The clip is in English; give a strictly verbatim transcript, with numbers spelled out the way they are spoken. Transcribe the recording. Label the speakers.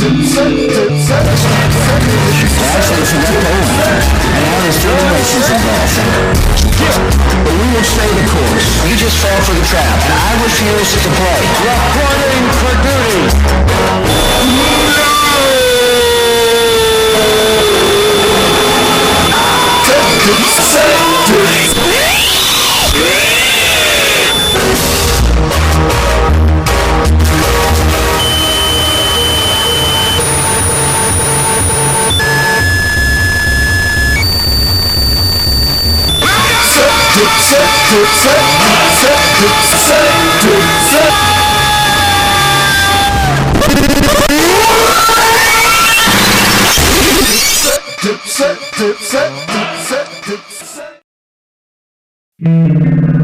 Speaker 1: Actually, forgot the home. And now there's three generations involved. But we will stay the course. You just fell for the trap, and I refuse to play. Reporting for duty.
Speaker 2: Mm-hmm.